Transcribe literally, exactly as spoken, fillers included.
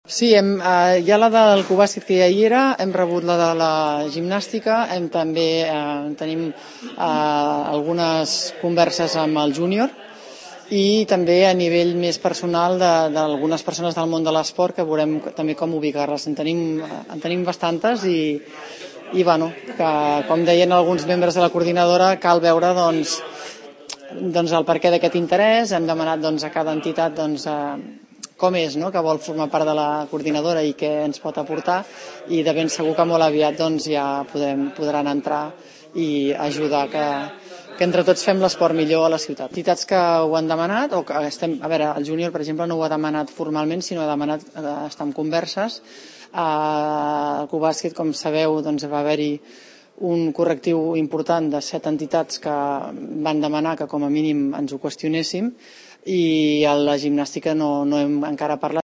Sí, hem, eh, hi ha la del Cubàsquet que ja hi era, hem rebut la de la gimnàstica, hem també eh, tenim eh, algunes converses amb el júnior i també a nivell més personal d'algunes persones del món de l'esport que veurem també com ubicar-les. En tenim, en tenim bastantes i, i bueno, que, com deien alguns membres de la coordinadora, cal veure doncs, doncs el perquè d'aquest interès. Hem demanat doncs, a cada entitat doncs, eh, com és, no? Que vol formar part de la coordinadora i què ens pot aportar, i de ben segur que molt aviat doncs, ja podem, podran entrar i ajudar que, que entre tots fem l'esport millor a la ciutat. Entitats que ho han demanat, o que estem, a veure, el júnior, per exemple, no ho ha demanat formalment, sinó ha demanat eh, estar en converses. Eh, el Cubàsquet, com sabeu, doncs, va haver-hi un correctiu important de set entitats que van demanar que com a mínim ens ho qüestionéssim, i a la gimnàstica no, no hem encara parlat.